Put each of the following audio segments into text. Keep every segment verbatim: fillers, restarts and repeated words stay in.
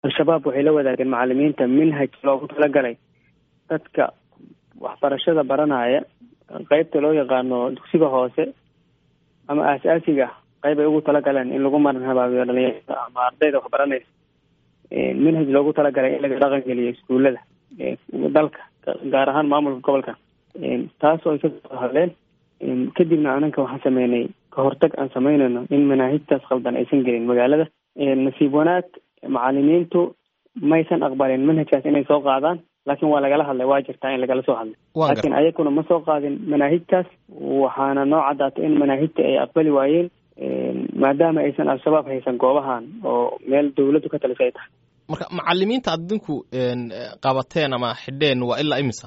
al-shabaab waxay la wadaageen macalimiinta minhaj loogu talagalay dadka waxbarashada baranaya qaybta loo yaqaano dugsiga hoose ama aasaasiga qayb ay ugu talagaleen in lagu marin habaabiyo dhalinyarada ama ardayda wax baranaysa minhaj loogu talagalay in laga dhaqan geliyo iskuullada dalka gaar ahaan maamulka gobolka taasoo ay ka soo hadleen kadibna ananka waxaan sameynay ka hortag aan sameynayno in manaahijtaas khaldan aysan gelin magaalada. nasiib wanaag macalimiintu maysan aqbalin manhajkaas inay soo qaadaan, laakiin waa lagala hadlay, waa jirtaa in lagala soo hadlay, laakiin ayaguna ma soo qaadin manaahijtaas. waxaana noo caddaatay in manaahijta ay aqbali waayeen maadaama aysan al-shabaab haysan goobahan oo meel dawladdu ka talisay ay tahay. marka macalimiinta aad idinku qabateen ama xidheen waa ilaa imisa?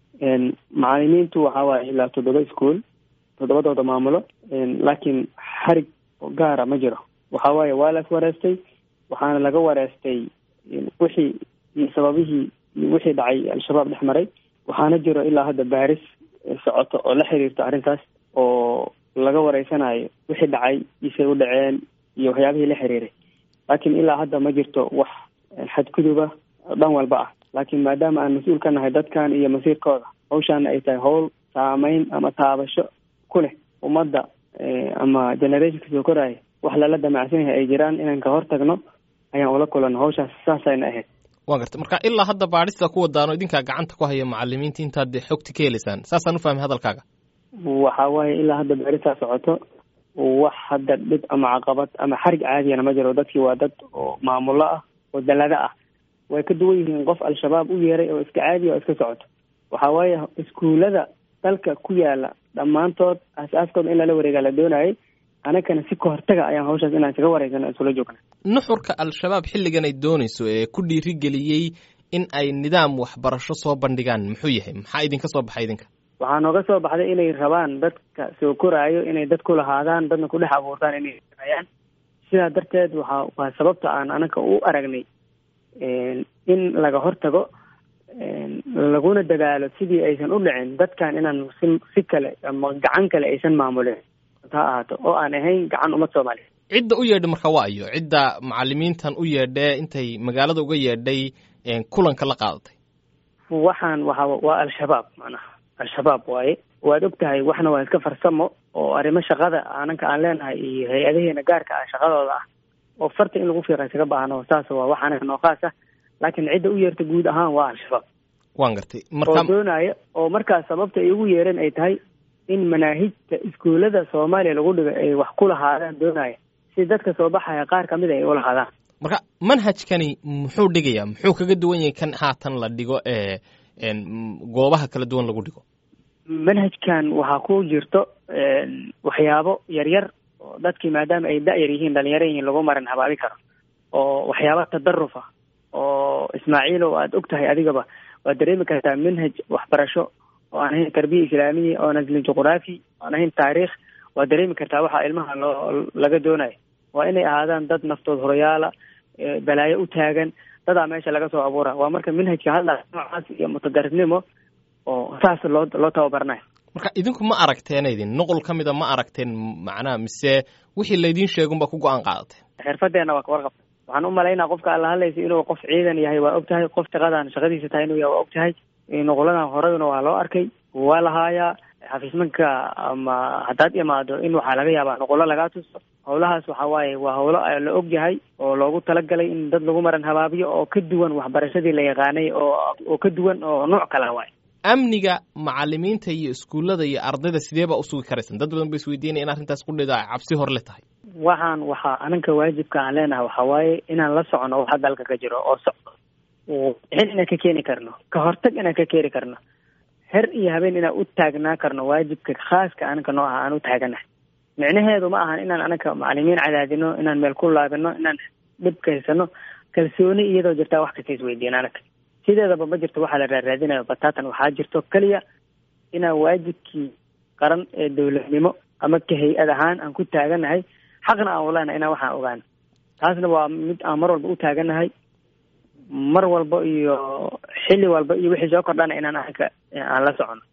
macalimiintu waxaa waaye ilaa toddoba iskuol, toddobadooda maamulo, laakiin xarig gaara ma jiro. waxaa waaye waa las wareestay, waxaana laga wareestay wixii iyo sababihii iyo wixii dhacay al-shabaab dhex maray. waxaana jiro ilaa hadda baaris socoto oo la xiriirto arrintaas oo laga wareysanayo wixii dhacay isay u dhaceen iyo waxyaabihii la xiriiray. laakiin ilaa hadda ma jirto wax xadguduba dhan walba ah. laakiin maadaama aan mas-uul ka nahay dadkan iyo masiirkooda, hawshaana ay tahay hawl saameyn ama taabasho ku leh ummadda ama generationka soo koraya, wax lala damacsan yahay ay jiraan inaan ka hor tagno ayaan ula kulanno. hawshaas saasayna ahayd. waa gartay. marka ilaa hadda baadhista ku wadaano idinkaa gacanta ku haya macalimiinta intaad xogti ka helaysaan, saasaan u fahmay hadalkaaga? waxaa waaye ilaa hadda baadhistaa socoto, wax hadda dhib ama caqabad ama xarig caadiyana ma jiro. dadkii waa dad oo maamulo ah oo dalada ah, way ka duwan yihiin qof al-shabaab u yeeray oo iska caadiya oo iska socoto. waxaa waaye iskuullada dalka ku yaala dhammaantood aas-aaskooda in lala wareegaa la doonayay. anagana si ka hortaga ayaan hawshaas inaan isaga wareegsano isula joogna. nuxurka al-shabaab xilligan ay doonayso ee ku dhiirigeliyey in ay nidaam waxbarasho soo bandhigaan muxuu yahay? maxaa idinka soo baxay idinka? waxaa nooga soo baxday inay rabaan dadka soo koraayo inay dad ku lahaadaan, dadna ku dhex abuurtaan inay ayaan. sidaa darteed waxa waa sababta aan anaga u aragnay in laga hortago laguna dadaalo sidii aysan u dhicin dadkan inaan si si kale ama gacan kale aysan maamulin ha ahaato oo aan ahayn gacan ummad Soomaaliyeed. cidda u yeedhay marka waa ayo cidda macalimiintan u yeedhay intay magaalada uga yeedhay kulanka la qaadatay? waxaan waxa waa al-shabaab, macnaha al-shabaab waaye. waad ogtahay waxna waa iska farsamo oo arrimo shaqada ananka aan leenahay iyo hay-adaheena gaarka ah shaqadooda ah oo farta in lagu fiiqay isaga baahno. saas waa wax anaga noo khaas ah, laakiin cidda u yeerta guud ahaan waa al-shabaab. waan gartay. marka oo doonaya oo markaas sababta ay ugu yeereen ay tahay in manaahijta iskuullada Soomaaliya lagu dhigo ay wax ku lahaadaan doonaya, si dadka soo baxaya qaar kamid ay u lahaadaan. marka manhajkani muxuu dhigayaa? muxuu kaga duwan yahay kan haatan la dhigo ee goobaha kala duwan lagu dhigo? manhajkan waxaa ku jirto waxyaabo yaryar oo dadkii maadaama ay da-yar yihiin, dhalinyaro yihiin, lagu marin habaabi karo, oo waxyaaba tadaruf ah oo Ismaaciilo aad ogtahay adigaba waad dareemi kartaa manhaj waxbarasho oo aan ahayn tarbiya islaamiya, oo aan ahayn juqraafi, oo aan ahayn taariikh. waad dareemi kartaa waxa ilmaha loo laga doonayo waa inay ahaadaan dad naftood horoyaala, balaayo u taagan, dadaa meesha laga soo abuura. waa marka manhajka hadda noocaas iyo mutadarifnimo oo saas loo loo tababarnayo. marka idinku ma aragteen idin nuqul ka mida ma aragteen macnaha, mise wixii laydin sheegunba ku go-aan qaadateen? xirfadeena waa ka warqabta. waxaan u malaynaa qofka alla hadlaysa inuu qof ciidan yahay waa ogtahay, qof shaqadan shaqadiisa tahay inuu yahay waa ogtahay. nuquladan horeyna waa loo arkay, waa lahaayaa xafiismanka ama haddaad imaado in waxaa laga yaabaa nuqulo lagaa tuso. howlahaas waxaa waaye waa howlo la og yahay oo loogu talagalay in dad lagu maran habaabiyo oo ka duwan waxbarashadii la yaqaanay oo oo ka duwan oo nooc kala waaye. amniga macalimiinta iyo iskuullada iyo ardayda sidee baa usugi karaysan? dad badan ba isweydiinaya in arrintaas qudheeda ay cabsi hor le tahay. waxaan waxaa ananka waajibka aan leenahay waxaa waaye inaan la socono waxa dalka ka jiro oo socdo, xil inaan ka keeni karno, ka hortag inaan ka keeni karno, her iyo habeen inaan u taagnaa karno waajibka khaaska ananka noo aha aan u taaganahay. micnaheedu ma ahan inaan ananka macalimiin cadaadino, inaan meel ku laabino, inaan dhib kaysano. kalsooni iyadoo jirtaa wax kasta isweydiin anaka sideedaba ma jirto waxaa la raaraadinayo bataatan. waxaa jirto keliya inaan waajibkii qaran ee dowladnimo ama ka hay-ad ahaan aan ku taaganahay, xaqna aan uleenahay inaan waxaan ogaano. taasna waa mid aan mar walba u taaganahay, mar walba iyo xilli walba iyo wixii soo kordhana inaan anaka aan la socono.